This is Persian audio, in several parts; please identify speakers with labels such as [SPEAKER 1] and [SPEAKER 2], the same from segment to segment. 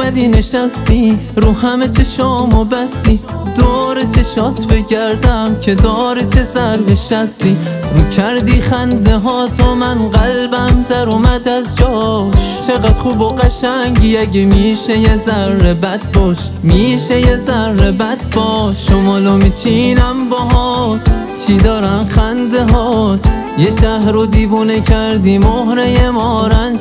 [SPEAKER 1] اومدی نشستی رو همه چشامو بستی، دور چشات بگردم که داره چه ضرب شستی. رو کردی خنده ها تا من قلبم در اومد از جاش. چقدر خوب و قشنگی اگه میشه یه ذره بد باش، میشه یه ذره بد باش. شمالو میچینم باهات، چی دارن خنده هات. یه شهر رو دیوونه کردی مهره مارن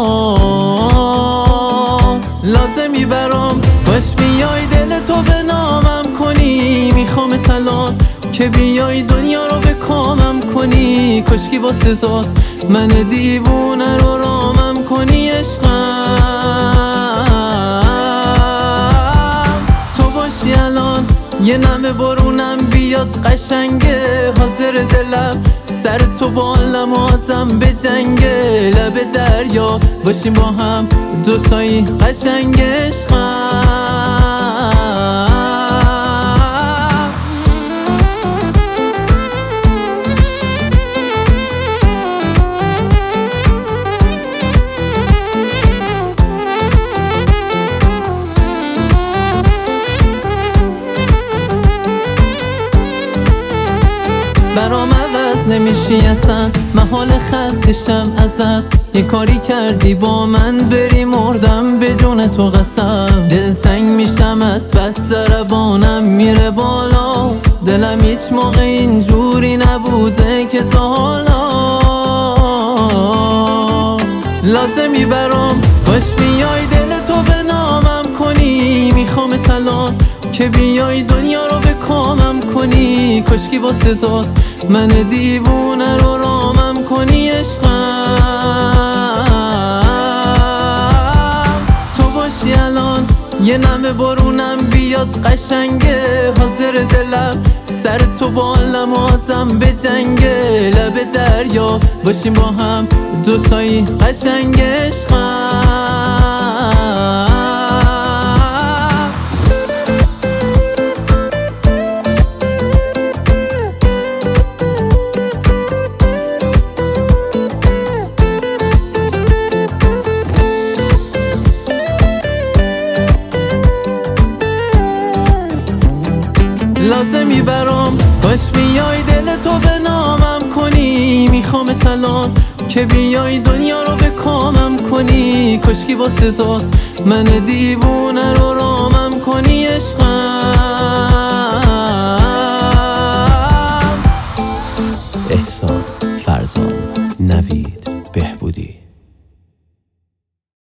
[SPEAKER 1] چشات. لازمی برام باش بیای دل تو به نامم کنی، میخوام الان که بیای دنیا رو به کامم کنی. کشکی با صدات من دیوونه رو رامم کنی عشقم. تو باشی الان یه نمه برونم بیاد قشنگه، حاضر دلم سر تو با لماتم به جنگه. لب دریا باشیم با هم دوتایی قشنگ عشقم. برام عوض نمیشی اصلا، محال خستشم ازت. یه کاری کردی با من بری مردم به جون تو قسم. دلتنگ میشم از بس ضربانم میره بالا، دلم هیچ موقع اینجوری نبوده که تا حالا. لازمی برام باش بیای دل تو به نامم کنی، میخوام الان که بیای دنیا رو به کامم کنی. کشکی با صدات من دیوونه رو رامم کنی عشقم. تو باشی الان یه نمه برونم بیاد قشنگه، حاضر دلم سر تو با لماتم به جنگه. لب دریا باشیم با هم دوتایی قشنگ عشقم. لازمی برام باش بیای دل تو به نامم کنی، میخوام الان که بیای دنیا رو به کامم کنی. کشکی با صدات من دیوونه رو رامم کنی عشقم.
[SPEAKER 2] احسان، فرزان، نوید، بهبودی.